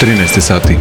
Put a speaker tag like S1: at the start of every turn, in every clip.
S1: 13 sati.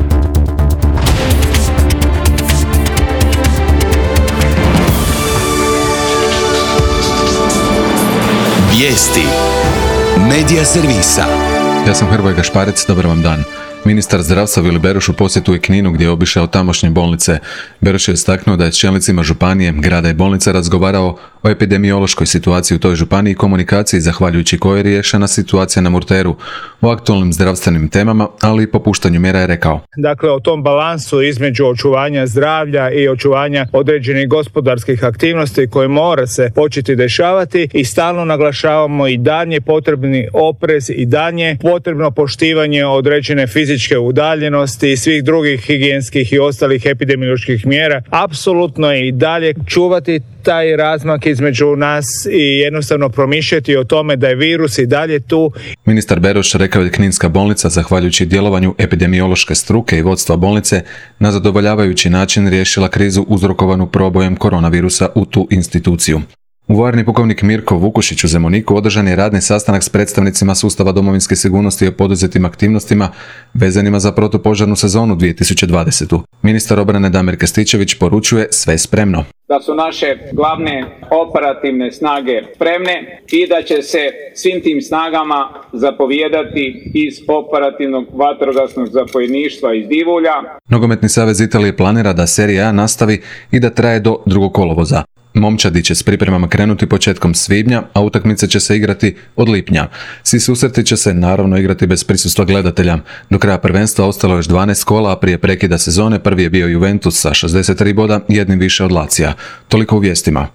S2: Vijesti Medija servisa.
S1: Ja sam Hrvoje Gašparec, dobar vam dan. Ministar zdravstva Vili Beroš u posjetu je Kninu gdje je obišao tamošnje bolnice. Beroš je istaknuo da je s čelnicima županije, grada i bolnice razgovarao o epidemiološkoj situaciji u toj županiji i komunikaciji zahvaljujući kojoj je riješena situacija na Murteru, o aktualnim zdravstvenim temama, ali i popuštanju mjera je rekao.
S3: Dakle, o tom balansu između očuvanja zdravlja i očuvanja određenih gospodarskih aktivnosti koje mora se početi dešavati i stalno naglašavamo i dalje potrebni oprez i dalje potrebno poštivanje određene fizičke udaljenosti i svih drugih higijenskih i ostalih epidemioloških mjera. Apsolutno je i dalje čuvati taj razmak između nas i jednostavno promišljati o tome da je virus i dalje tu.
S1: Ministar Beroš rekao je Kninska bolnica, zahvaljujući djelovanju epidemiološke struke i vodstva bolnice, na zadovoljavajući način riješila krizu uzrokovanu probojem koronavirusa u tu instituciju. U vojarni pukovnik Mirko Vukušić u Zemuniku održan je radni sastanak s predstavnicima sustava domovinske sigurnosti o poduzetim aktivnostima vezanima za protupožarnu sezonu 2020. Ministar obrane Damir Krstičević poručuje sve spremno.
S4: Da su naše glavne operativne snage spremne i da će se svim tim snagama zapovijedati iz operativnog vatrogasnog zapovjedništva iz Divulja.
S1: Nogometni savez Italije planira da Serija A nastavi i da traje do 2. kolovoza. Momčadi će s pripremama krenuti početkom svibnja, a utakmice će se igrati od lipnja. Svi susreti će se naravno igrati bez prisustva gledatelja. Do kraja prvenstva ostalo još 12 kola, a prije prekida sezone prvi je bio Juventus sa 63 boda, jednim više od Lazija. Toliko u vijestima.